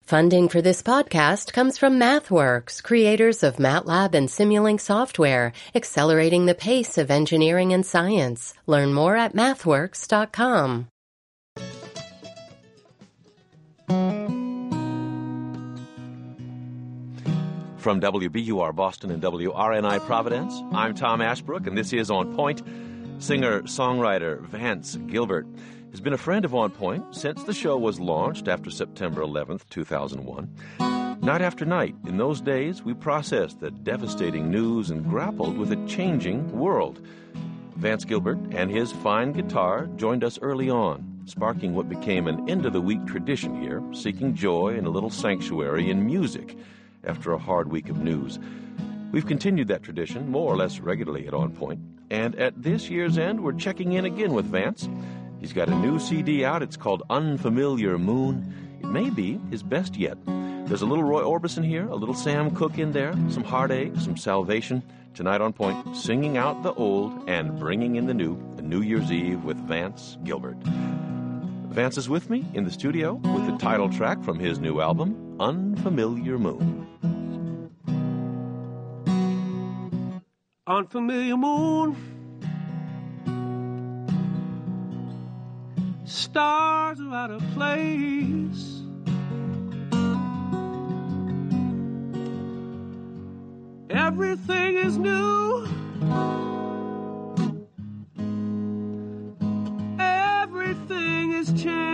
Funding for this podcast comes from MathWorks, creators of MATLAB and Simulink software, accelerating the pace of engineering and science. Learn more at mathworks.com. From WBUR Boston and WRNI Providence, I'm Tom Ashbrook, and this is On Point. Singer-songwriter Vance Gilbert has been a friend of On Point since the show was launched after September 11th, 2001. Night after night, in those days, we processed the devastating news and grappled with a changing world. Vance Gilbert and his fine guitar joined us early on, sparking what became an end-of-the-week tradition here, seeking joy and a little sanctuary in music after a hard week of news. We've continued that tradition more or less regularly at On Point, and at this year's end, we're checking in again with Vance. He's got a new CD out. It's called Unfamiliar Moon. It may be his best yet. There's a little Roy Orbison here, a little Sam Cooke in there, some Heartache, some Salvation. Tonight On Point, singing out the old and bringing in the new, a New Year's Eve with Vance Gilbert. Vance is with me in the studio with the title track from his new album, Unfamiliar Moon. Unfamiliar moon, stars are out of place. Everything is new. Everything is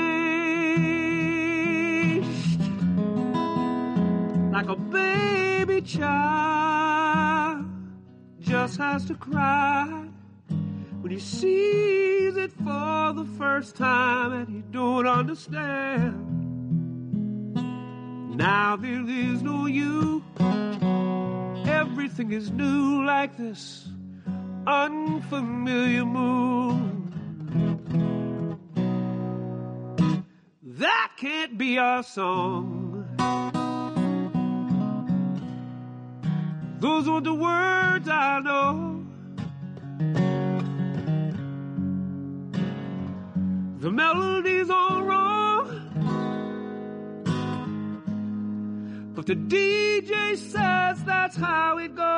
changed. Like a baby child just has to cry when he sees it for the first time and he don't understand. Now there is no you. Everything is new like this unfamiliar moon. That can't be our song. Those are the words I know. The melody's all wrong, but the DJ says that's how it goes.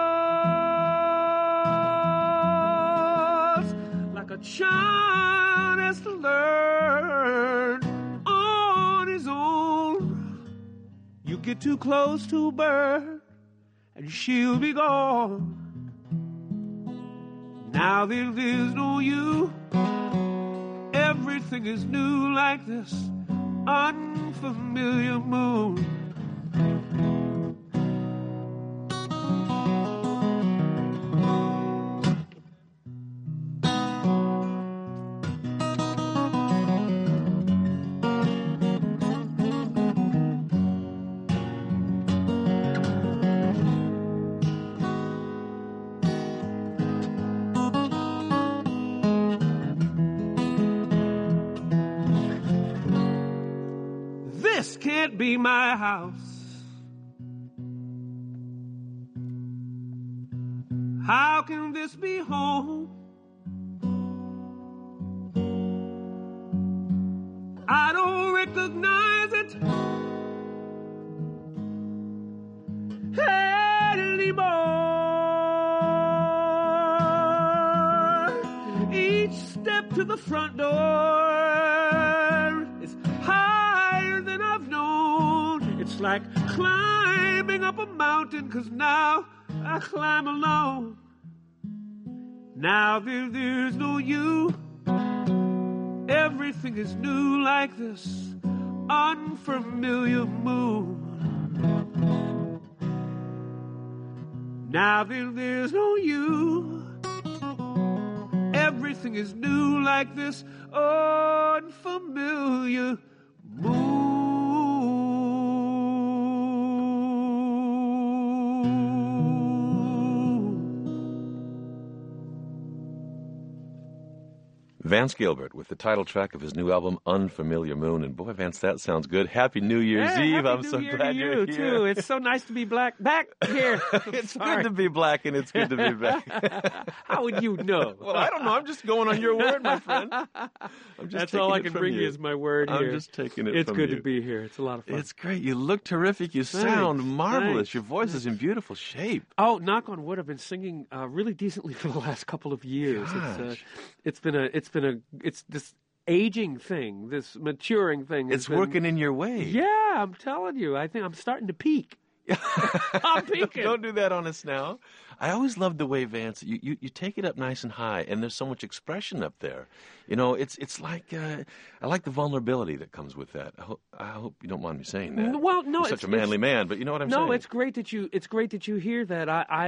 Like a child has to learn on his own. You get too close to a bird and she'll be gone. Now there is no you. Everything is new like this unfamiliar moon. This can't be my house. How can this be home? I don't recognize it anymore. Each step to the front door is higher than I've known. It's like climbing up a mountain, 'cause now I climb alone. Now there's no you. Everything is new like this unfamiliar moon. Now there's no you. Everything is new like this unfamiliar moon. Vance Gilbert with the title track of his new album, Unfamiliar Moon. And boy, Vance, that sounds good. Happy New Year's Eve. Happy I'm New so Year glad to you're you, here. too. It's so nice to be back here. It's good to be black, and it's good to be back. How would you know? Well, I don't know. I'm just going on your word, my friend. That's all I can bring you is my word here. I'm just taking it It's from good you. to be here. It's a lot of fun. It's great. You look terrific. You sound marvelous. Thanks. Your voice is in beautiful shape. Oh, knock on wood! I've been singing really decently for the last couple of years. Gosh. It's this aging thing, this maturing thing. It's working in your way. Yeah, I'm telling you. I think I'm starting to peak. I'm peaking. Don't do that on us now. I always loved the way, Vance, you take it up nice and high, and there's so much expression up there. You know, it's like I like the vulnerability that comes with that. I hope you don't mind me saying that. Well, no, you're such a manly man, but you know what I'm saying. No, it's great that you hear that.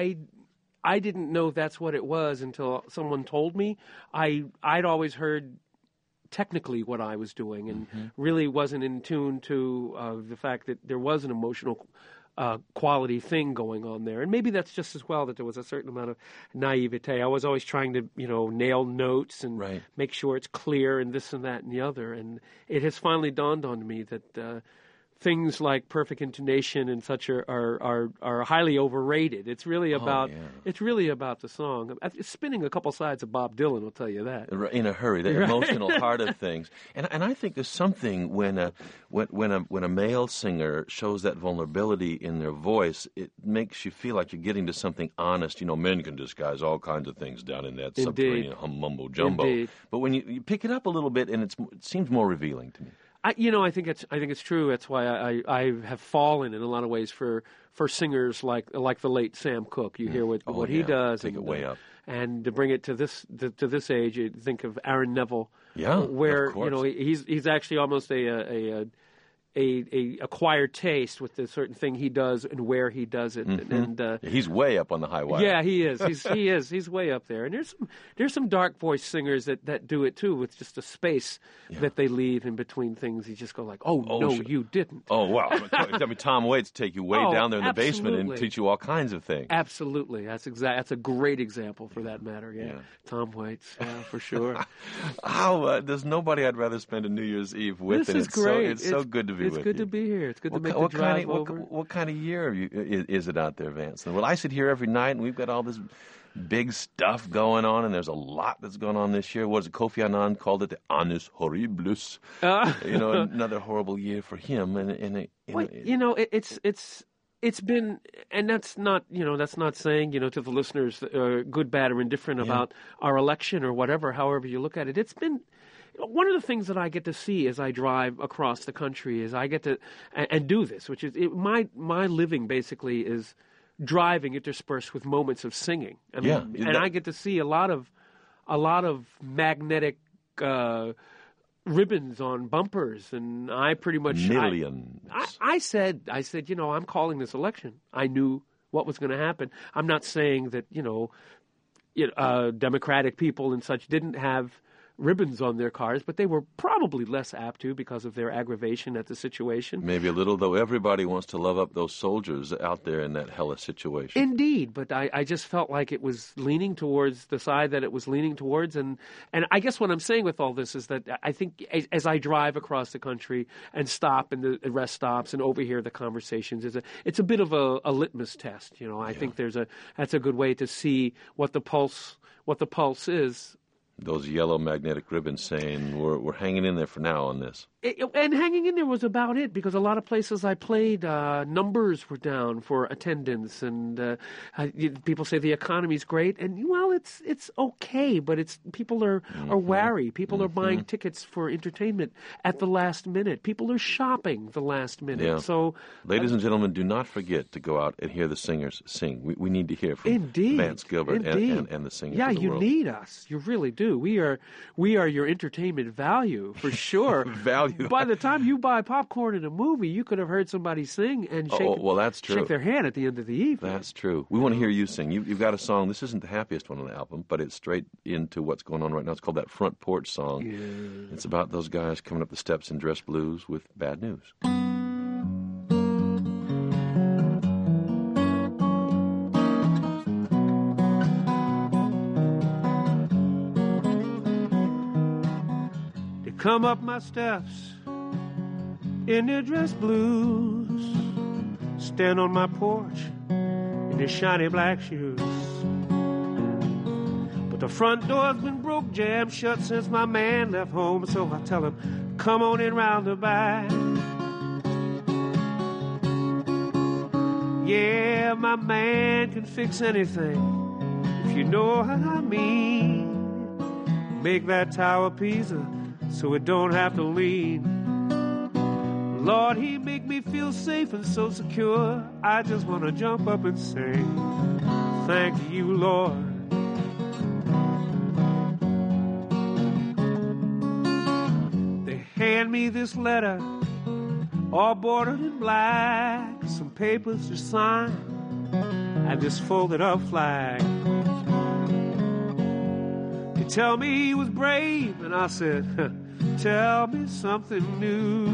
I didn't know that's what it was until someone told me. I'd always heard technically what I was doing, and really wasn't in tune to the fact that there was an emotional quality thing going on there. And maybe that's just as well that there was a certain amount of naivete. I was always trying to, nail notes and make sure it's clear and this and that and the other. And it has finally dawned on me that things like perfect intonation and such are highly overrated. It's really about the song. It's spinning a couple sides of Bob Dylan, I'll tell you that. In a hurry, the emotional heart of things. And I think there's something when a male singer shows that vulnerability in their voice, it makes you feel like you're getting to something honest. You know, men can disguise all kinds of things down in that subterranean mumbo jumbo. Indeed. But when you pick it up a little bit, and it seems more revealing to me. I think it's true. That's why I have fallen in a lot of ways for singers like the late Sam Cooke. You hear what he does, take it way up, and to bring it to this age, you think of Aaron Neville, where of course. He's actually almost a acquired taste with the certain thing he does and where he does it, and he's way up on the high wire. Yeah, he is. He's way up there. And there's some dark voice singers that do it too, with just a space that they leave in between things. You just go like, oh no, sure. You didn't. Oh wow! I mean, Tom Waits take you way down there in the basement and teach you all kinds of things. Absolutely, that's a great example for that matter. Yeah. Tom Waits, for sure. There's nobody I'd rather spend a New Year's Eve with. This is great. It's so good to be. It's good to be here. It's good to make the drive over. What kind of year is it out there, Vance? Well, I sit here every night, and we've got all this big stuff going on, and there's a lot that's going on this year. What is it? Kofi Annan called it the Annus Horribilis. Another horrible year for him. It's been, and that's not saying, to the listeners, good, bad, or indifferent about our election or whatever, however you look at it. It's been one of the things that I get to see as I drive across the country is I get to and do this, which is my living basically is driving interspersed with moments of singing. I get to see a lot of magnetic ribbons on bumpers, and I pretty much millions. I said, I'm calling this election. I knew what was going to happen. I'm not saying that Democratic people and such didn't have ribbons on their cars, but they were probably less apt to because of their aggravation at the situation. Maybe a little, though. Everybody wants to love up those soldiers out there in that hellish situation. Indeed, but I just felt like it was leaning towards the side that it was leaning towards, and I guess what I'm saying with all this is that I think as I drive across the country and stop in the rest stops and overhear the conversations, it's a bit of a litmus test. I think that's a good way to see what the pulse is. Those yellow magnetic ribbons saying we're hanging in there for now on this. And hanging in there was about it, because a lot of places I played, numbers were down for attendance, and people say the economy's great, and it's okay, but people are wary. People are buying tickets for entertainment at the last minute. People are shopping the last minute. Yeah. So, ladies and gentlemen, do not forget to go out and hear the singers sing. We need to hear from Vance Gilbert and the singers. Yeah, of the you world. need us. You really do. We are your entertainment value for sure. Value. By the time you buy popcorn in a movie, you could have heard somebody sing and that's true. Shake their hand at the end of the evening. That's true. We want to hear you sing. You've got a song. This isn't the happiest one on the album, but it's straight into what's going on right now. It's called That Front Porch Song. Yeah. It's about those guys coming up the steps in dress blues with bad news. come up my steps in their dress blues, stand on my porch in their shiny black shoes. But the front door's been broke, jammed shut since my man left home, so I tell him, come on in round the back. Yeah, my man can fix anything, if you know what I mean. Make that Tower Pisa so it don't have to lean. Lord, he make me feel safe and so secure, I just want to jump up and sing, thank you, Lord. They hand me this letter, all bordered in black, some papers to sign, and this folded up flag. They tell me he was brave, and I said, tell me something new.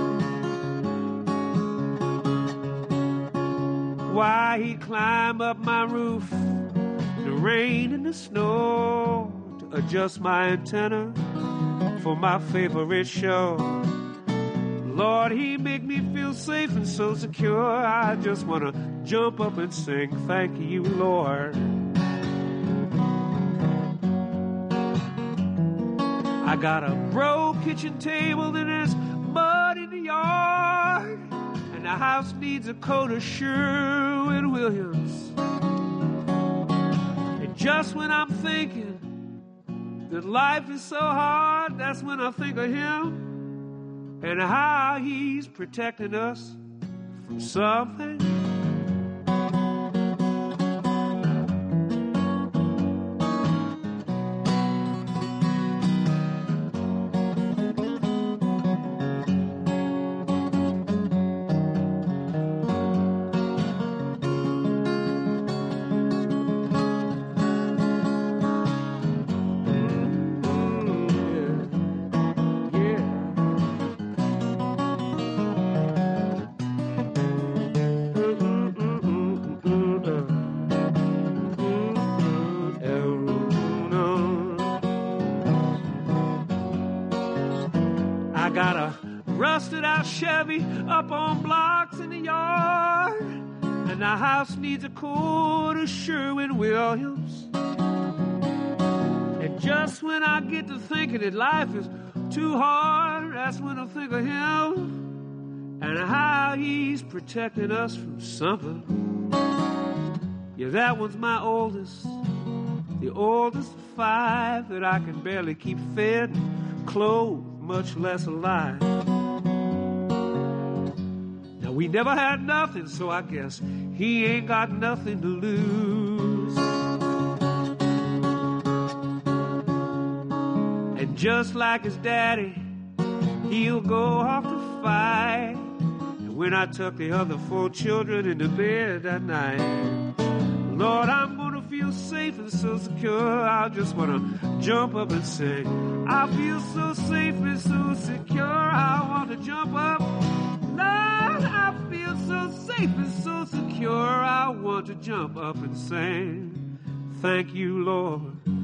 Why he'd climb up my roof, the rain and the snow, to adjust my antenna for my favorite show. Lord, he make me feel safe and so secure, I just want to jump up and sing, thank you, Lord. I got a broke kitchen table and there's mud in the yard, and the house needs a coat of Sherwin-Williams. And just when I'm thinking that life is so hard, that's when I think of him and how he's protecting us from something. I got a rusted out Chevy up on blocks in the yard, and the house needs a coat of Sherwin-Williams. And just when I get to thinking that life is too hard, that's when I think of him and how he's protecting us from something. Yeah, that one's my oldest, the oldest of five that I can barely keep fed, clothed, much less alive. Now we never had nothing, so I guess he ain't got nothing to lose. And just like his daddy, he'll go off to fight. And when I tuck the other 4 children into bed that night, Lord, I'm gonna feel safe and so secure, I just wanna jump up and sing. I feel so safe and so secure, I want to jump up. Lord, I feel so safe and so secure, I want to jump up and sing, thank you, Lord.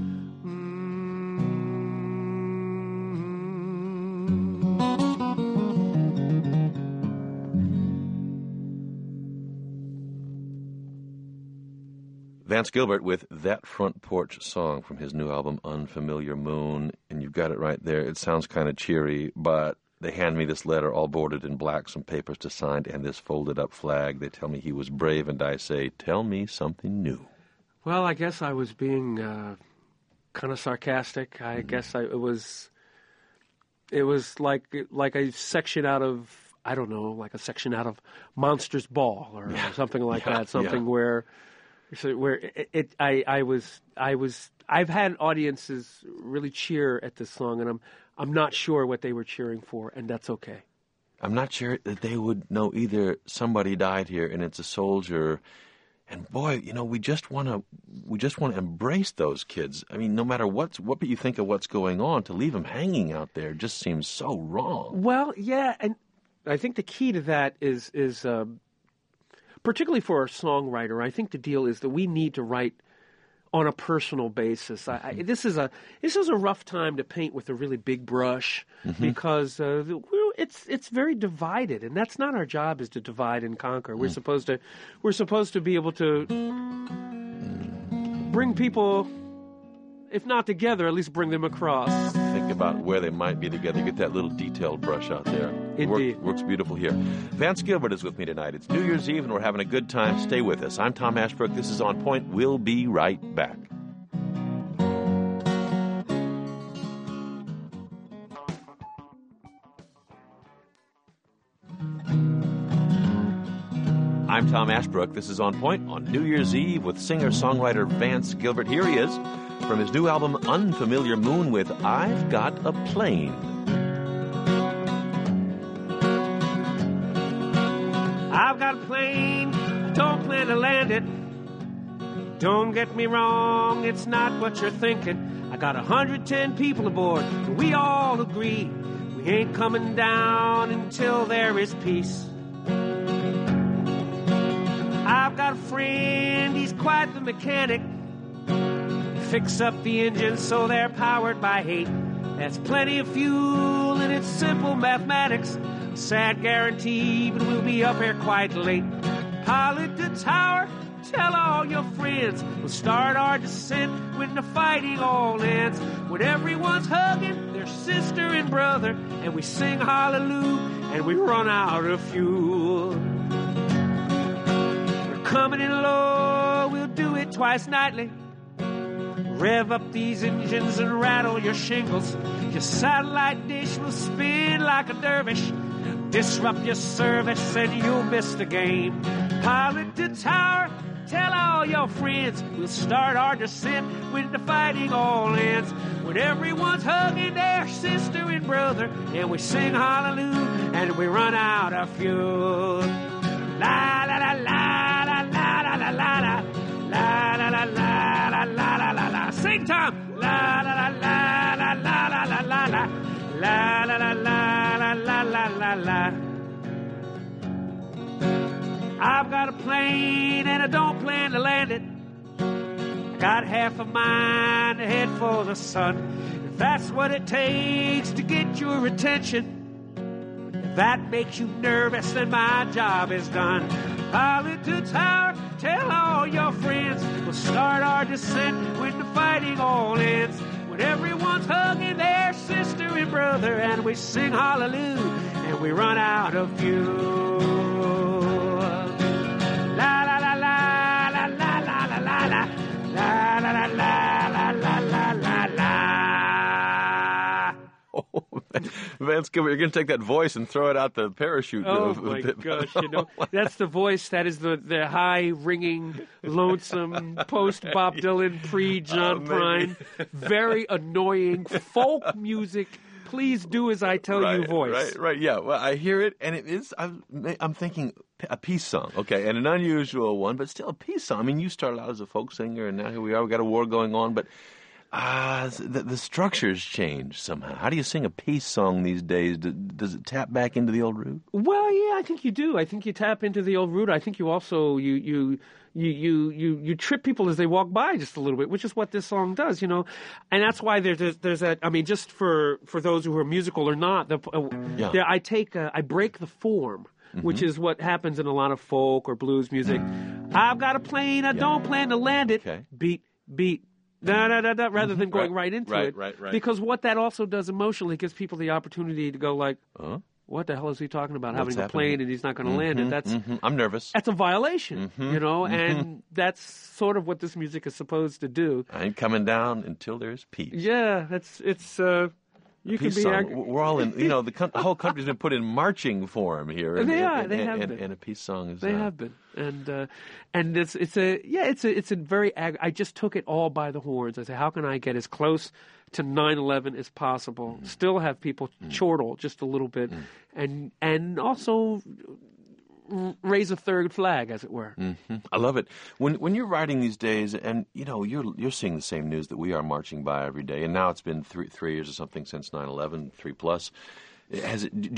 Vance Gilbert with That Front Porch Song from his new album, Unfamiliar Moon. And you've got it right there. It sounds kind of cheery, but they hand me this letter all bordered in black, some papers to sign, and this folded-up flag. They tell me he was brave, and I say, tell me something new. Well, I guess I was being kind of sarcastic. I guess it was like a section out of, I don't know, like a section out of Monsters Ball or something like that. Something where I've had audiences really cheer at this song, and I'm not sure what they were cheering for, and that's okay. I'm not sure that they would know either. Somebody died here, and it's a soldier. And boy, we just want to embrace those kids. I mean, no matter what you think of what's going on, to leave them hanging out there just seems so wrong. Well, yeah, and I think the key to that is particularly for a songwriter, I think the deal is that we need to write on a personal basis. This is a rough time to paint with a really big brush because it's very divided, and that's not our job. Is to divide and conquer. We're supposed to be able to bring people, if not together, at least bring them across. Think about where they might be together. Get that little detailed brush out there. Indeed. Works beautiful here. Vance Gilbert is with me tonight. It's New Year's Eve, and we're having a good time. Stay with us. I'm Tom Ashbrook. This is On Point. We'll be right back. I'm Tom Ashbrook. This is On Point on New Year's Eve with singer-songwriter Vance Gilbert. Here he is from his new album, Unfamiliar Moon, with I've Got a Plane. I've got a plane, I don't plan to land it. Don't get me wrong, it's not what you're thinking. I got 110 people aboard, and we all agree we ain't coming down until there is peace. I've got a friend, he's quite the mechanic. Fix up the engines so they're powered by hate. That's plenty of fuel and it's simple mathematics. A sad guarantee, but we'll be up here quite late. Pilot the tower, tell all your friends. We'll start our descent when the fighting all ends. When everyone's hugging their sister and brother, and we sing hallelujah and we run out of fuel. We're coming in low, we'll do it twice nightly. Rev up these engines and rattle your shingles. Your satellite dish will spin like a dervish. Disrupt your service and you'll miss the game. Pilot the tower, tell all your friends. We'll start our descent when the fighting all ends. When everyone's hugging their sister and brother, and we sing hallelujah and we run out of fuel. La la la la la la la la la la la la la la la la la la. Sing, Tom. La la la la la la la la la la la la la la la la la la. I've got a plane and I don't plan to land it. I got half a mind to head for the sun. If that's what it takes to get your attention, if that makes you nervous, then my job is done. Pilot the tower, tell all your friends. We'll start our descent when the fighting all ends. When everyone's hugging their sister and brother, and we sing hallelujah and we run out of fuel. La la la la la la la la la la la la la la la la la la. Oh, Vance Gilbert, you're going to take that voice and throw it out the parachute. Oh, my gosh. That's the voice. That is the high-ringing, lonesome, post-Bob Dylan, pre-John Prine, very annoying folk music, please do as I tell you voice. Right. Yeah, well, I hear it, and it is, I'm thinking a peace song, okay, and an unusual one, but still a peace song. I mean, you started out as a folk singer, and now here we are. We've got a war going on, but the structures change somehow. How do you sing a peace song these days? Does it tap back into the old root? Well, yeah, I think you do. I think you tap into the old root. I think you also you trip people as they walk by just a little bit, which is what this song does, and that's why there's that. I mean, just for those who are musical or not, I break the form. Mm-hmm. Which is what happens in a lot of folk or blues music. I've got a plane, I don't plan to land it. Okay. Beat. Da-da-da-da, rather than going right into it. Right. Because what that also does emotionally gives people the opportunity to go like, what the hell is he talking about? Having a plane and he's not going to land it. That's I'm nervous. That's a violation, and that's sort of what this music is supposed to do. I ain't coming down until there's peace. Yeah, it's you can be song. We're all in, the whole country's been put in marching form here. They have been. And a peace song is. They have been, and it's a very. I just took it all by the horns. I said, how can I get as close to 9/11 as possible? Still have people chortle just a little bit, and also raise a third flag, as it were. Mm-hmm. I love it. When you're writing these days, and you're seeing the same news that we are marching by every day, and now it's been three years or something since 9/11, 3+.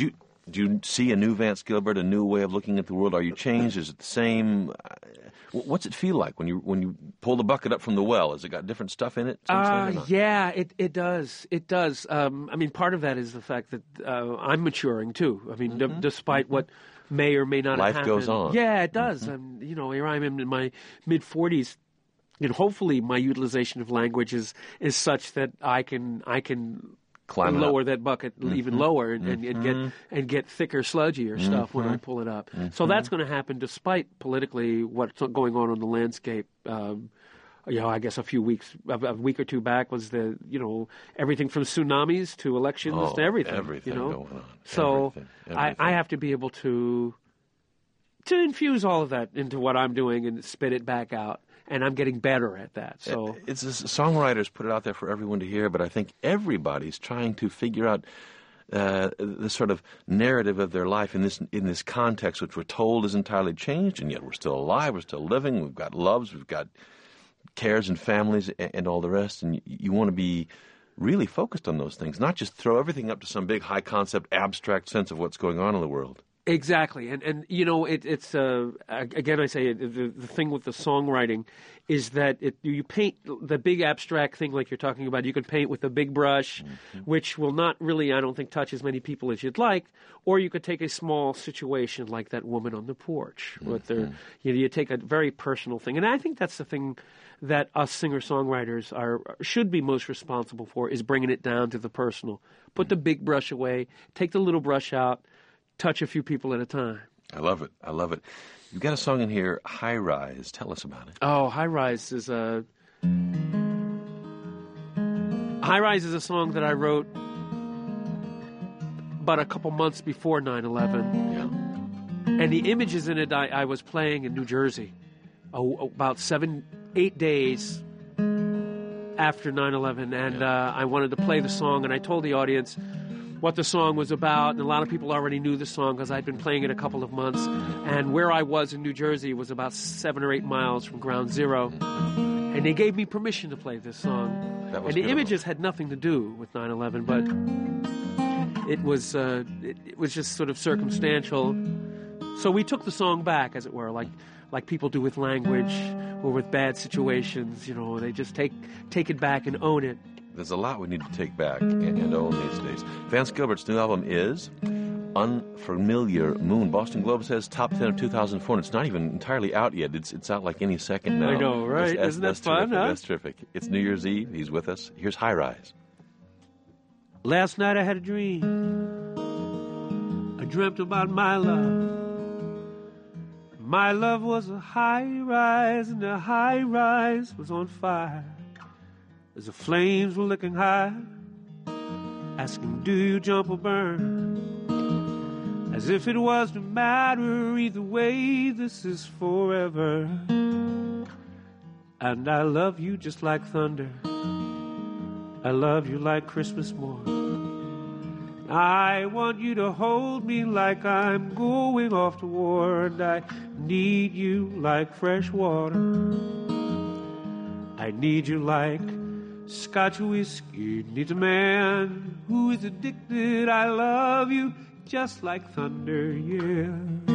Do you see a new Vance Gilbert, a new way of looking at the world? Are you changed? Is it the same? What's it feel like when you pull the bucket up from the well? Has it got different stuff in it? Yeah, it does. It does. I mean, part of that is the fact that I'm maturing too. I mean, despite what may or may not have happened. Life goes on. Yeah, it does. Here I am in my mid-40s. And hopefully my utilization of language is such that I can Climb lower that bucket even lower and get thicker, sludgier stuff when I pull it up. So that's going to happen despite politically what's going on the landscape. I guess a week or two back was everything from tsunamis to elections to everything. Everything going on. So everything. I have to be able to infuse all of that into what I'm doing and spit it back out. And I'm getting better at that. So it's songwriters put it out there for everyone to hear, but I think everybody's trying to figure out the sort of narrative of their life in this context, which we're told is entirely changed, and yet we're still alive, we're still living, we've got loves, we've got cares and families and all the rest, and you want to be really focused on those things, not just throw everything up to some big high concept abstract sense of what's going on in the world. Exactly, and it's again, I say the thing with the songwriting is that you paint the big abstract thing like you're talking about. You can paint with a big brush, which will not really, I don't think, touch as many people as you'd like. Or you could take a small situation like that woman on the porch. With you take a very personal thing, and I think that's the thing that us singer-songwriters should be most responsible for, is bringing it down to the personal. Put the big brush away, take the little brush out. Touch a few people at a time. I love it. You've got a song in here, High Rise. Tell us about it. Oh, High Rise is a song that I wrote about a couple months before 9/11. Yeah. And the images in it, I was playing in New Jersey about 7-8 days after 9/11, and I wanted to play the song, and I told the audience what the song was about, and a lot of people already knew the song because I'd been playing it a couple of months. And where I was in New Jersey was about 7 or 8 miles from Ground Zero, and they gave me permission to play this song. And the images had nothing to do with 9/11, but it was just sort of circumstantial. So we took the song back, as it were, like people do with language or with bad situations. They just take it back and own it. There's a lot we need to take back and own these days. Vance Gilbert's new album is Unfamiliar Moon. Boston Globe says top 10 of 2004, and it's not even entirely out yet. It's out like any second now. I know, right? Isn't that fun, terrific. huh? That's terrific. It's New Year's Eve. He's with us. Here's High Rise. Last night I had a dream. I dreamt about my love. My love was a high rise, and the high rise was on fire. As the flames were licking high, asking, do you jump or burn? As if it was no matter either way, this is forever. And I love you just like thunder. I love you like Christmas morn. I want you to hold me like I'm going off to war, and I need you like fresh water. I need you like Scotch whiskey needs a man who is addicted. I love you just like thunder, yeah.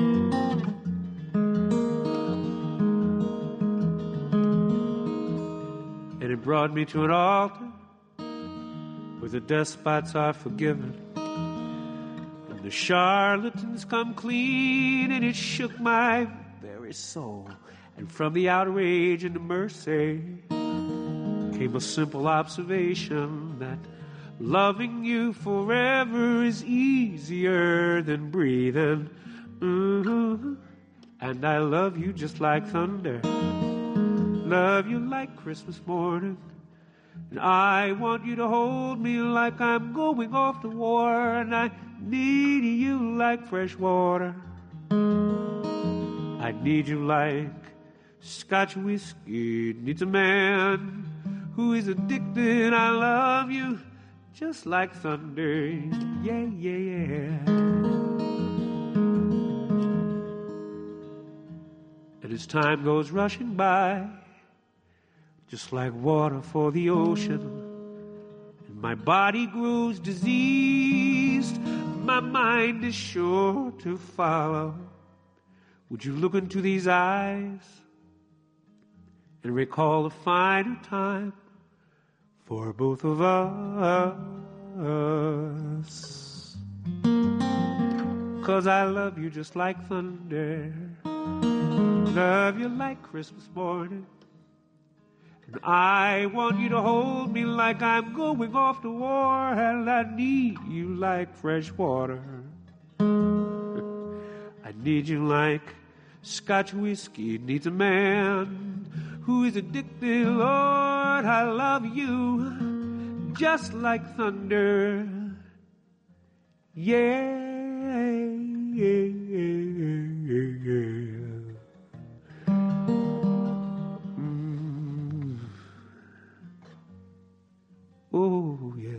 And it brought me to an altar where the despots are forgiven and the charlatans come clean, and it shook my very soul. And from the outrage and the mercy came a simple observation that loving you forever is easier than breathing. And I love you just like thunder. Love you like Christmas morning. And I want you to hold me like I'm going off to war. And I need you like fresh water. I need you like Scotch whiskey needs a man who is addicted. I love you just like thunder. Yeah, yeah, yeah. And as time goes rushing by, just like water for the ocean, and my body grows diseased, my mind is sure to follow. Would you look into these eyes and recall a finer time for both of us? 'Cause I love you just like thunder, love you like Christmas morning, and I want you to hold me like I'm going off to war, and I need you like fresh water. I need you like Scotch whiskey needs a man who is addicted. Lord, I love you just like thunder. Yeah, yeah, yeah, yeah. Oh, yeah.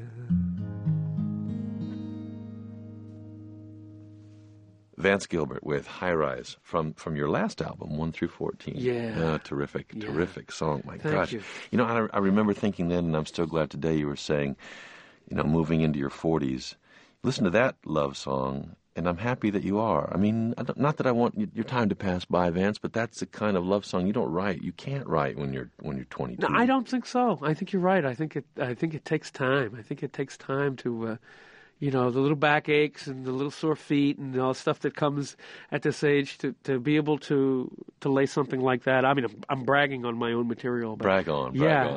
Vance Gilbert with High Rise from your last album, 1 through 14. Yeah. Terrific, Yeah. terrific song. My Thank gosh. you. You know, I remember thinking then, and I'm still glad today you were saying, you know, moving into your 40s, listen to that love song, and I'm happy that you are. I mean, not that I want your time to pass by, Vance, but that's the kind of love song you don't write. You can't write when you're 22. No, I don't think so. I think you're right. I think it takes time. I think it takes time to, the little back aches and the little sore feet and all the stuff that comes at this age to be able to lay something like that. I mean, I'm bragging on my own material. But Brag on.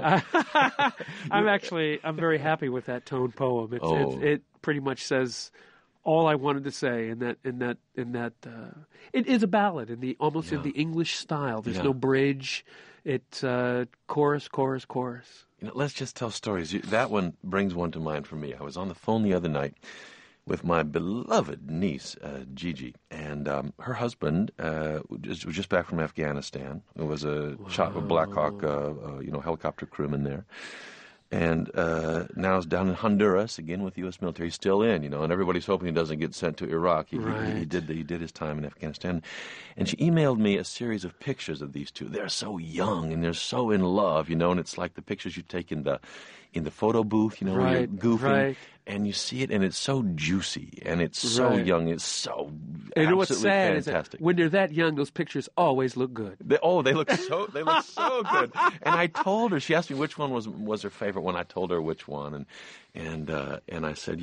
I'm very happy with that tone poem. It pretty much says all I wanted to say in that it is a ballad in the English style. There's no bridge. It's chorus, chorus, chorus. You know, let's just tell stories. That one brings one to mind for me. I was on the phone the other night with my beloved niece, Gigi, and her husband was just back from Afghanistan. It was a Black Hawk, helicopter crewman there. And now he's down in Honduras again with the U.S. military. He's still in, and everybody's hoping he doesn't get sent to Iraq. He did his time in Afghanistan. And she emailed me a series of pictures of these two. They're so young and they're so in love, and it's like the pictures you take in the photo booth, when you're goofing, and you see it, and it's so juicy, and it's so young, it's so and what's sad fantastic. Is that when they're that young, those pictures always look good. They look so good. And I told her, she asked me which one was her favorite one. I told her which one, and I said,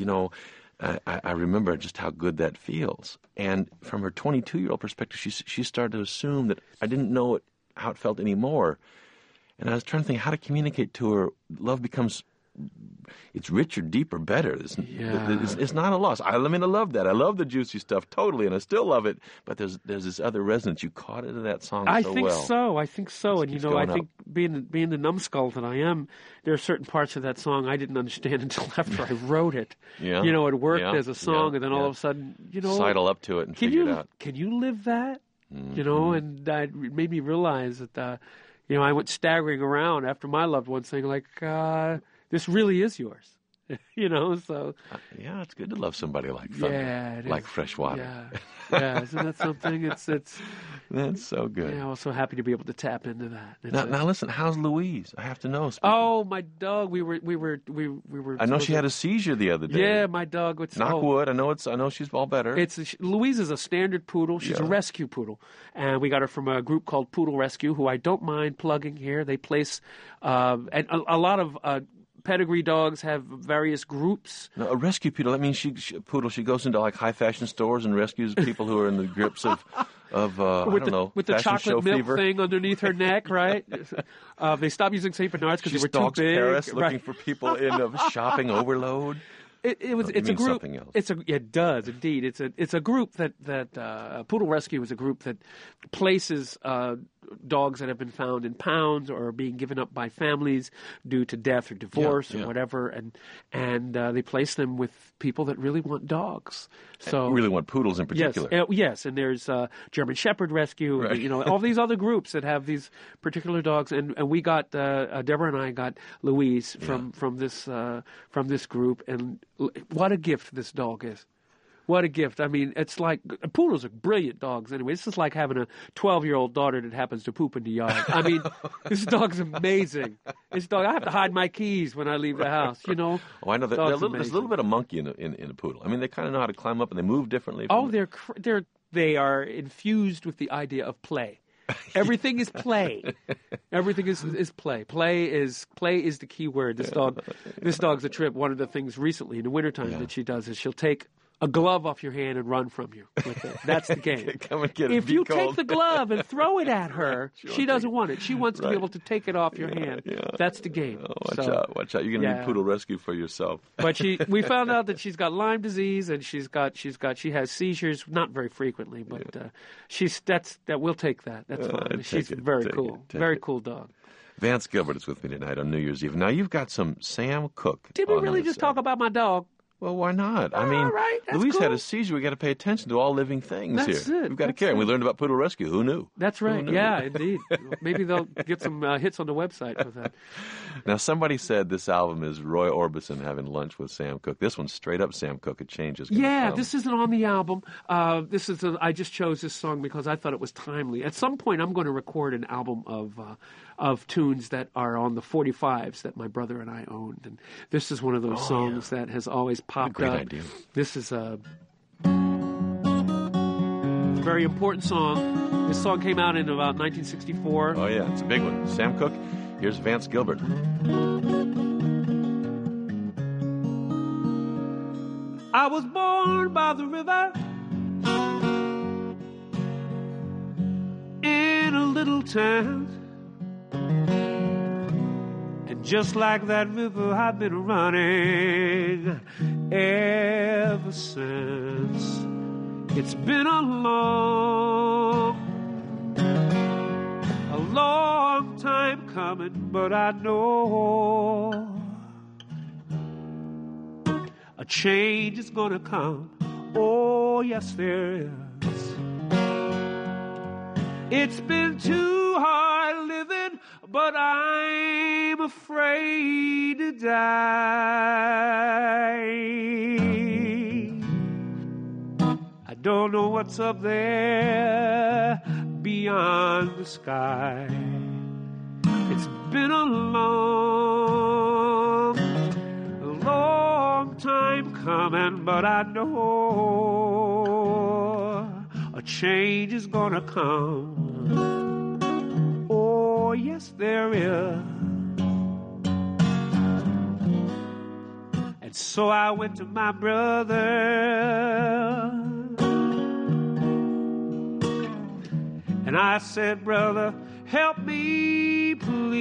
I remember just how good that feels. And from her 22-year-old perspective, she started to assume that I didn't know how it felt anymore. And I was trying to think how to communicate to her. Love becomes, it's richer, deeper, better. It's not a loss. I love that. I love the juicy stuff totally, and I still love it. But there's this other resonance. You caught into that song I so think well. I think so. And I think being the numbskull that I am, there are certain parts of that song I didn't understand until after I wrote it. Yeah. It worked as a song, and then all of a sudden, sidle up to it and figure it out. Can you live that? Mm-hmm. And it made me realize that. I went staggering around after my loved one saying, this really is yours. So. Yeah, it's good to love somebody like thunder, like fresh water. Yeah, isn't that something? It's That's so good. Yeah, I was so happy to be able to tap into that. Now listen, how's Louise? I have to know. Oh, my dog. We were. I know she had a seizure the other day. Yeah, my dog. Knock wood. I know she's all better. Louise is a standard poodle. She's a rescue poodle, and we got her from a group called Poodle Rescue, who I don't mind plugging here. They place and a lot of. Pedigree dogs have various groups. No, a rescue poodle. That means she goes into like high fashion stores and rescues people who are in the grips of with the chocolate milk fever. thing underneath her neck, right? They stopped using St. Bernards because they were too stalks big. Paris looking for people in a shopping overload. It's a group. Something else. It does indeed. It's a group that Poodle Rescue is a group that places dogs that have been found in pounds or are being given up by families due to death or divorce or whatever, and they place them with people that really want dogs. So really want poodles in particular. Yes, and there's German Shepherd Rescue, right. All these other groups that have these particular dogs, and we got Deborah and I got Louise from this group, and what a gift this dog is. What a gift. I mean, it's like, poodles are brilliant dogs anyway. This is like having a 12-year-old daughter that happens to poop in the yard. I mean, this dog's amazing. This dog, I have to hide my keys when I leave the house, you know. Oh, I know. There's a little bit of monkey in a poodle. I mean, they kind of know how to climb up and they move differently. They are infused with the idea of play. Everything is play. Everything is play. Play is the key word. This dog's a trip. One of the things recently in the wintertime that she does is she'll take a glove off your hand and run from you with it. That's the game. Come and get it. If you take the glove and throw it at her, she doesn't want it. She wants to be able to take it off your hand. Yeah. That's the game. Oh, watch out. You're going to need poodle rescue for yourself. But we found out that she's got Lyme disease and she has seizures, not very frequently, but we'll take that. That's fine. She's very cool. Very cool dog. Vance Gilbert is with me tonight on New Year's Eve. Now, you've got some Sam Cooke. Did we really just talk about my dog? Well, why not? I mean, Louise had a seizure. We got to pay attention to all living things That's here. It. We've got to care. And we learned about poodle rescue. Who knew? That's right. Yeah, indeed. Maybe they'll get some hits on the website with that. Now, somebody said this album is Roy Orbison having lunch with Sam Cooke. This one's straight up Sam Cooke. A change is going to come. This isn't on the album. I just chose this song because I thought it was timely. At some point, I'm going to record an album of tunes that are on the 45s that my brother and I owned, and this is one of those songs that has always popped great up. Idea. This is a very important song. This song came out in about 1964. Oh yeah, it's a big one. Sam Cooke. Here's Vance Gilbert. I was born by the river in a little town. And just like that river, I've been running ever since. It's been a long time coming, but I know a change is gonna come. Oh, yes, there is. It's been too hard living, but I'm afraid to die. I don't know what's up there beyond the sky. It's been a long time coming, but I know a change is gonna come. Oh, yes, there is. And so I went to my brother and I said, brother, help me,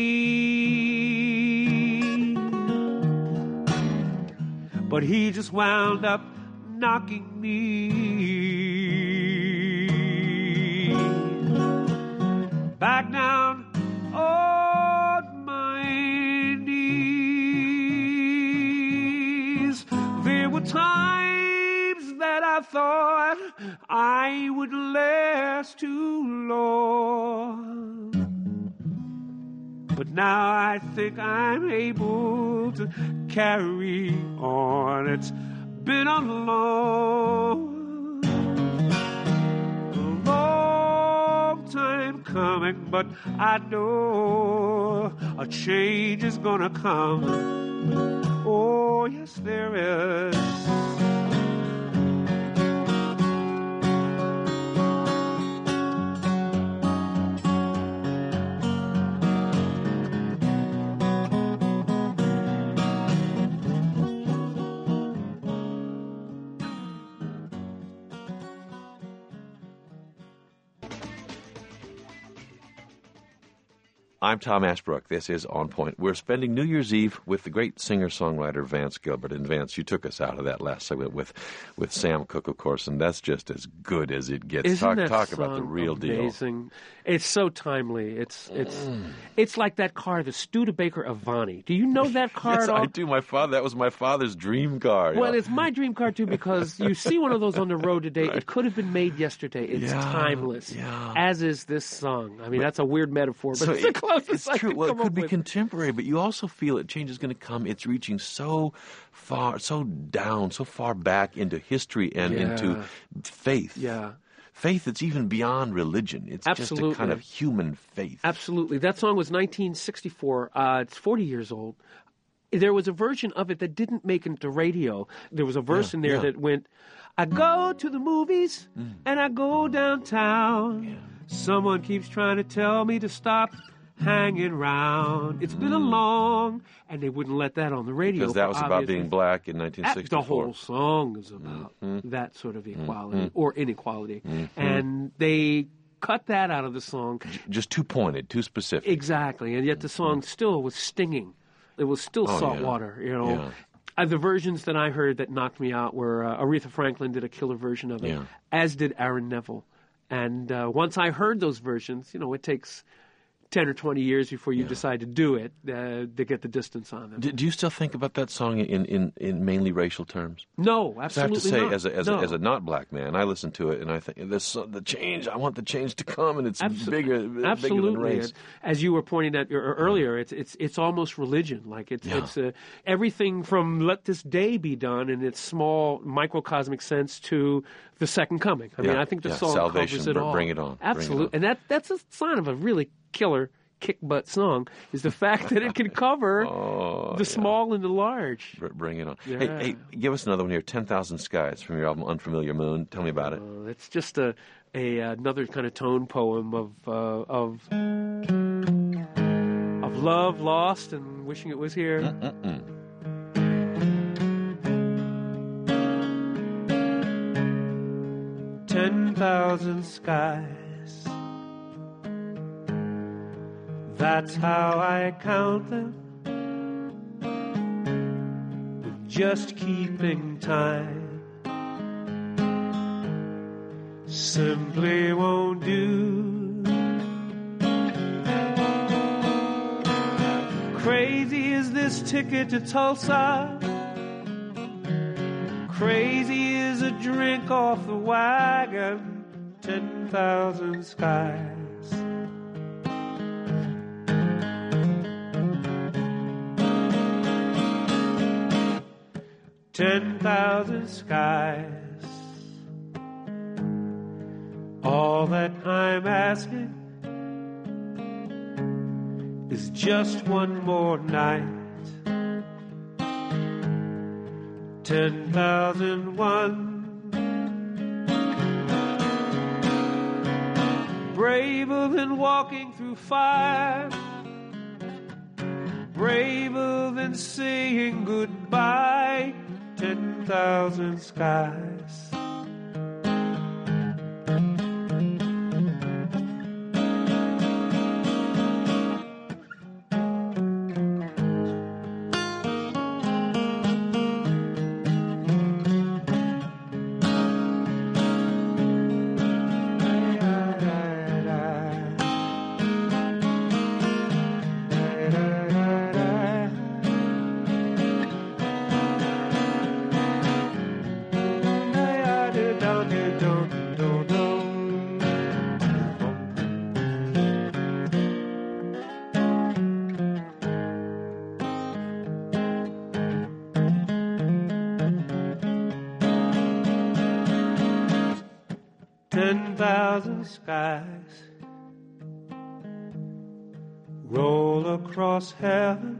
please. But he just wound up knocking me back down on my knees. There were times that I thought I would last too long, but now I think I'm able to carry on. It's been a long time coming, but I know a change is gonna come. Oh, yes, there is. I'm Tom Ashbrook. This is On Point. We're spending New Year's Eve with the great singer-songwriter Vance Gilbert. And Vance, you took us out of that last segment with Sam Cooke, of course, and that's just as good as it gets. Isn't that talk song about the real amazing? deal. It's so timely. It's like that car, the Studebaker Avani. Do you know that car Yes, at all? I do. That was my father's dream car. Well, it's my dream car, too, because you see one of those on the road today. Right. It could have been made yesterday. It's timeless, as is this song. I mean, that's a weird metaphor, but it's a classic. closest It's I true. could Well, it come could up be with. contemporary, but you also feel that change is going to come. It's reaching so far, so down, so far back into history and into faith. Yeah. Faith that's even beyond religion. It's just a kind of human faith. Absolutely. That song was 1964. It's 40 years old. There was a version of it that didn't make it to radio. There was a verse in there that went, I go to the movies and I go downtown. Yeah. Someone keeps trying to tell me to stop hanging round. It's been a long, and they wouldn't let that on the radio. Because that was about being black in 1964. The whole song is about that sort of equality or inequality. And they cut that out of the song. Just too pointed, too specific. Exactly. And yet the song still was stinging. It was still salt water, you know. Yeah. The versions that I heard that knocked me out were Aretha Franklin did a killer version of it, as did Aaron Neville. And once I heard those versions, you know, it takes 10 or 20 years before you decide to do it to get the distance on them. Do you still think about that song in mainly racial terms? No, absolutely not. I have to say, No. as a not black man, I listen to it and I think the change. I want the change to come, and it's bigger than race. As you were pointing out earlier, it's almost religion. Like it's everything from "Let This Day Be Done" in its small microcosmic sense to the Second Coming. I mean, I think the song Salvation, covers it all. Bring it on. Absolutely, and that's a sign of a really killer kick butt song is the fact that it can cover the small and the large. Bring it on. Yeah. Hey, give us another one here. 10,000 Skies from your album Unfamiliar Moon. Tell me about it. It's just another kind of tone poem of love lost and wishing it was here. 10,000 skies. That's how I count them, with just keeping time. Simply won't do. Crazy is this ticket to Tulsa. Crazy is a drink off the wagon. 10,000 skies. 10,000 skies. All that I'm asking is just one more night. 10,001. Braver than walking through fire. Braver than saying goodbye. 10,000 skies. Skies roll across heaven,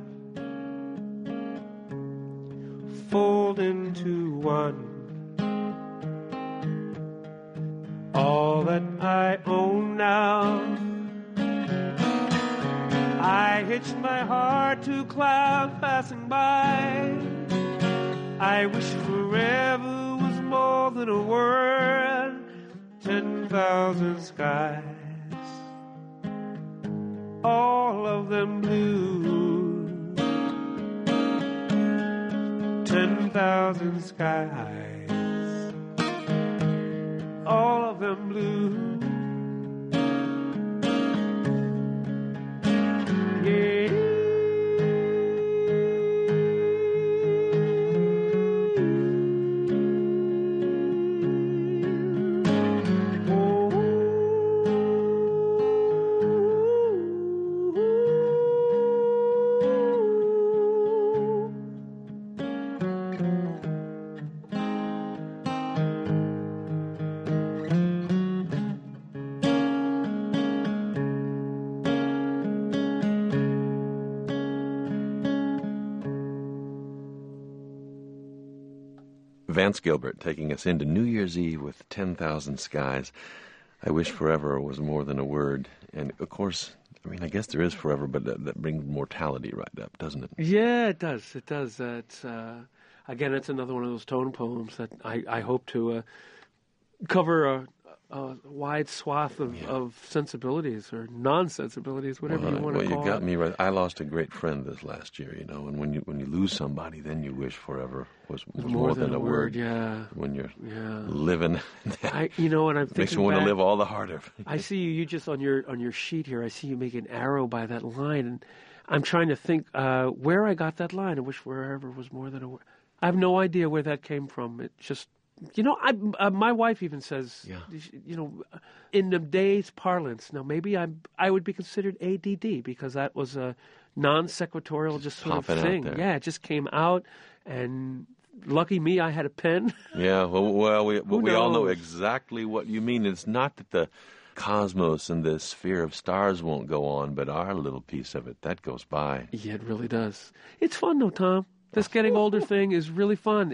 fold into one. All that I own now, I hitched my heart to a cloud passing by. I wish forever was more than a word. 10,000 skies, all of them blue. 10,000 skies, all of them blue. Yeah. Vance Gilbert taking us into New Year's Eve with 10,000 skies. I wish forever was more than a word. And, of course, I mean, I guess there is forever, but that brings mortality right up, doesn't it? Yeah, it does. It does. Again, it's another one of those tone poems that I hope to cover a wide swath of sensibilities or non-sensibilities, whatever you want to call it. Well, you got me right. I lost a great friend this last year, and when you lose somebody, then you wish forever was more than a word. Yeah. When you're living, and I'm thinking makes you want to live all the harder. I see you just on your sheet here. I see you make an arrow by that line, and I'm trying to think where I got that line. I wish forever was more than a word. I have no idea where that came from. It just. My wife even says, in the day's parlance. Now, maybe I would be considered ADD because that was a non-sequitorial just sort of thing. Yeah, it just came out, and lucky me, I had a pen. Yeah, well, we all know exactly what you mean. It's not that the cosmos and the sphere of stars won't go on, but our little piece of it, that goes by. Yeah, it really does. It's fun, though, Tom. This getting older thing is really fun.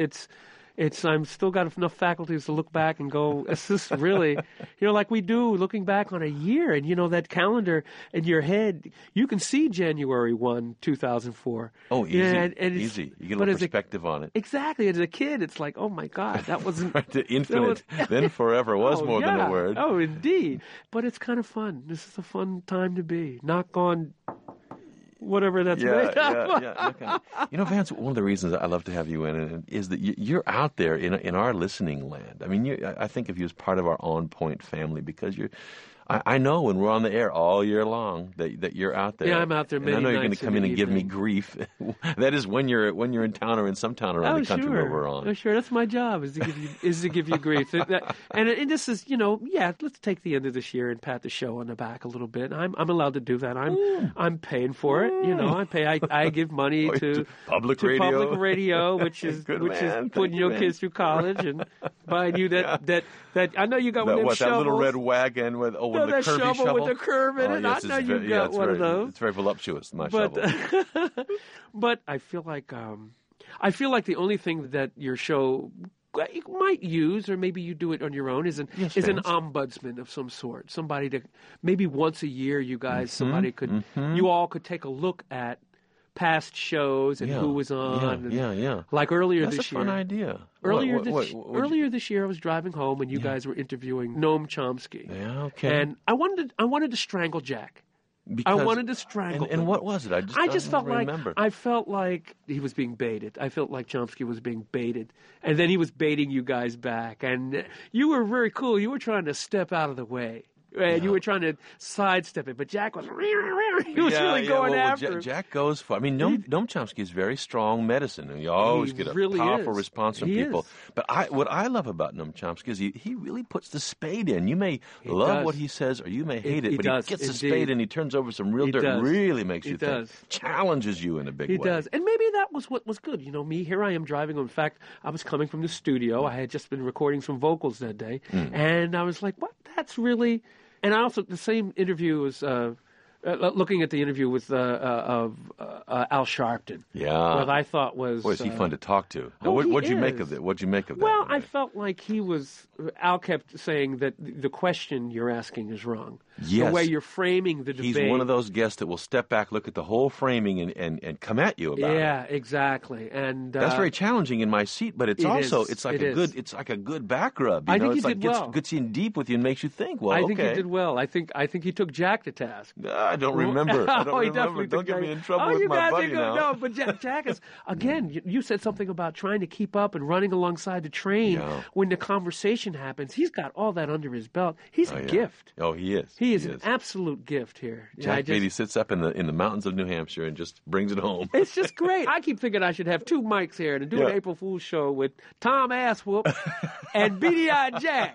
I'm still got enough faculties to look back and go, is this really, like we do looking back on a year and, that calendar in your head, you can see January 1, 2004. Oh, easy. Easy. You get a little perspective on it. Exactly. As a kid, it's like, oh my God, that wasn't. Right, the infinite. Then forever was more than a word. Oh, indeed. But it's kind of fun. This is a fun time to be. Knock on whatever that's made up. Yeah. Okay. Vance, one of the reasons I love to have you in is that you're out there in our listening land. I mean, I think of you as part of our On Point family because I know when we're on the air all year long that you're out there. Yeah, I'm out there many nights. I know you're going to come in and give me grief. That is when you're in town or in some town around the country where we're on. Oh, sure. That's my job is to give you grief. And this is, let's take the end of this year and pat the show on the back a little bit. I'm allowed to do that. I'm paying for it. I give money to public radio, which is putting your kids through college and buying you that I know you got one of them shovels. That little red wagon with the curvy shovel with the curve in it. Yes, I know you got one of those. It's very voluptuous, my shovel. But I feel like the only thing that your show might use, or maybe you do it on your own, is an ombudsman of some sort. Somebody to maybe once a year, you guys, you all could take a look at past shows and who was on. Yeah. Like earlier this year. That's a fun idea. Earlier this year, I was driving home and you guys were interviewing Noam Chomsky. Yeah, okay. And I wanted to strangle Jack. I wanted to strangle him. And what was it? I just felt remember. I felt like he was being baited. I felt like Chomsky was being baited. And then he was baiting you guys back. And you were very cool. You were trying to step out of the way. And you were trying to sidestep it, but Jack was really going after him. Jack goes for. I mean, Noam Chomsky is very strong medicine, and you always get a powerful response from people. But what I love about Noam Chomsky is he really puts the spade in. You may love what he says, or you may hate it, but he gets the spade and he turns over some real dirt. And really makes you think. Challenges you in a big way. He does, and maybe that was what was good. Me, here I am driving. In fact, I was coming from the studio. I had just been recording some vocals that day, and I was like, "What? That's really." And I also, the same interview was looking at the interview with Al Sharpton. Yeah. What I thought was... Boy, is he fun to talk to. What'd you make of it? What'd you make of that? Well, I felt like Al kept saying that the question you're asking is wrong. Yes. The way you're framing the debate. He's one of those guests that will step back, look at the whole framing, and come at you about it. Yeah, exactly. And that's very challenging in my seat, but it's like a good back rub. I think he did well. Gets in deep with you and makes you think. Well, I think he did well. I think he took Jack to task. I don't remember. Don't get me in trouble with my buddy now. No, but Jack is again. You said something about trying to keep up and running alongside the train when the conversation happens. He's got all that under his belt. He's a gift. Oh, he is. He is an absolute gift here. Jack Beatty sits up in the mountains of New Hampshire and just brings it home. It's just great. I keep thinking I should have two mics here to do an April Fool's show with Tom Asswhoop and Beady-Eyed Jack.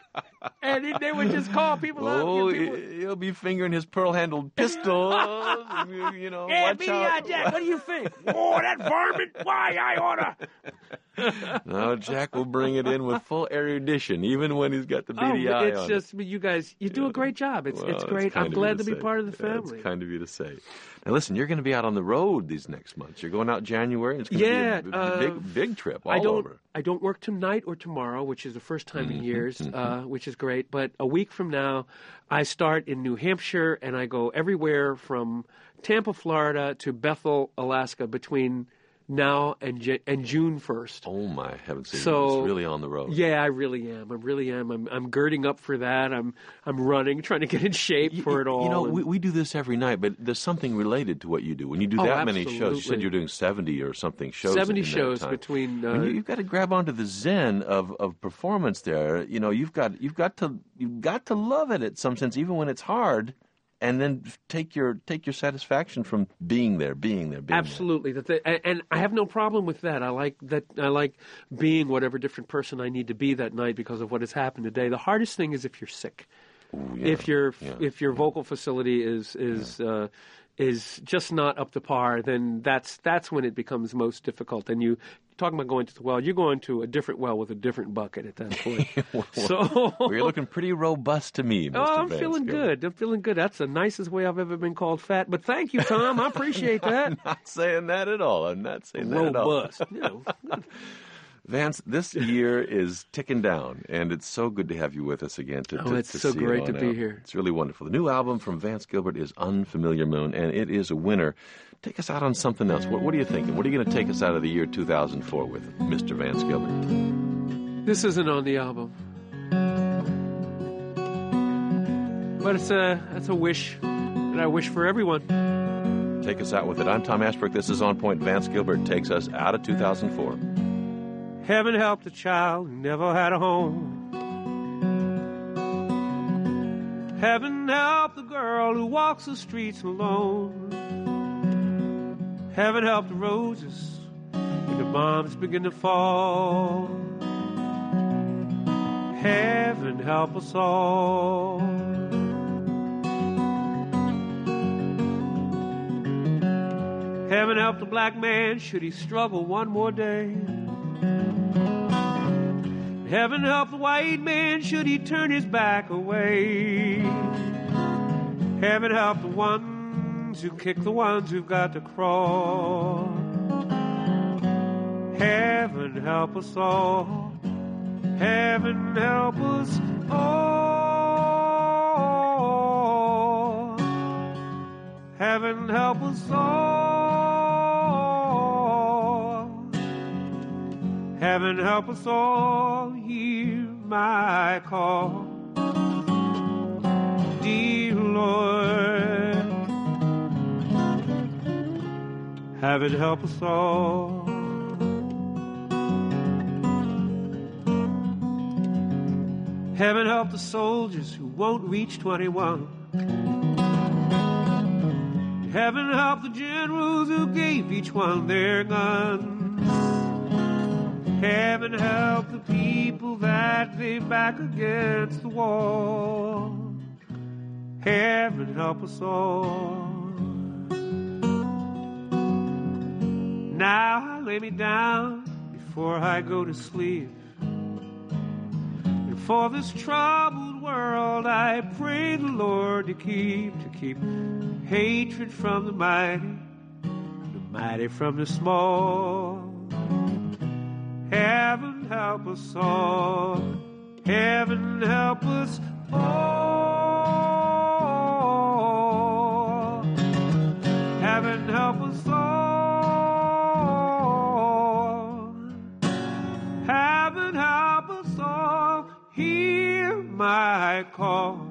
And they would just call people up. He'll be fingering his pearl-handled pistol. Yeah, Beady-Eyed Jack, what do you think? Oh, that varmint! Why, I oughta... No, Jack will bring it in with full erudition, even when he's got the beady eye it's on just you guys. You do a great job. It's great. I'm glad to be part of the family. It's kind of you to say. Now, listen, you're going to be out on the road these next months. You're going out January. It's going to be a big trip all over. I don't work tonight or tomorrow, which is the first time in years, which is great. But a week from now, I start in New Hampshire, and I go everywhere from Tampa, Florida, to Bethel, Alaska, between now and June 1st. Oh, my heavens. So it's really on the road. Yeah, I really am. I'm girding up for that. I'm running, trying to get in shape for it all. You know, we do this every night, but there's something related to what you do. When you do that many shows, you said you're doing 70 or something shows. 70 shows between. You've got to grab onto the zen of performance there. You know, you've got to love it in some sense, even when it's hard. And then take your satisfaction from being there. Absolutely, and I have no problem with that. I like that. I like being whatever different person I need to be that night because of what has happened today. The hardest thing is if you're sick, if your vocal facility is just not up to par. Then that's when it becomes most difficult. And you talking about going to the well, you're going to a different well with a different bucket at that point. You're looking pretty robust to me, Mr. I'm feeling good. I'm feeling good. That's the nicest way I've ever been called fat. But thank you, Tom. I appreciate that. I'm not saying that at all. Robust. You know. Vance, this year is ticking down, and it's so good to have you with us again. It's so great to be here. It's really wonderful. The new album from Vance Gilbert is Unfamiliar Moon, and it is a winner. Take us out on something else. What are you thinking? What are you going to take us out of the year 2004 with, Mr. Vance Gilbert? This isn't on the album, but it's a wish that I wish for everyone. Take us out with it. I'm Tom Ashbrook. This is On Point. Vance Gilbert takes us out of 2004. Heaven help the child who never had a home. Heaven help the girl who walks the streets alone. Heaven help the roses when the bombs begin to fall. Heaven help us all. Heaven help the black man should he struggle one more day. Heaven help the white man should he turn his back away. Heaven help the ones who kick the ones who've got to crawl. Heaven help us all. Heaven help us all. Heaven help us all. Heaven help us all. Hear my call, dear Lord. Heaven help us all. Heaven help the soldiers who won't reach 21. Heaven help the generals who gave each one their guns. Heaven help the people that they back against the wall. Heaven help us all. Now I lay me down before I go to sleep. And for this troubled world I pray the Lord to keep hatred from the mighty from the small. Heaven help us all. Heaven help us all. Heaven help us all. Heaven help us all. Hear my call,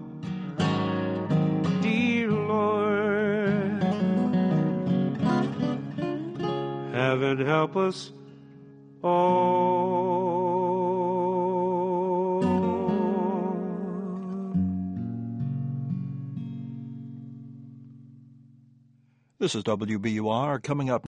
dear Lord. Heaven help us all. This is WBUR. Coming up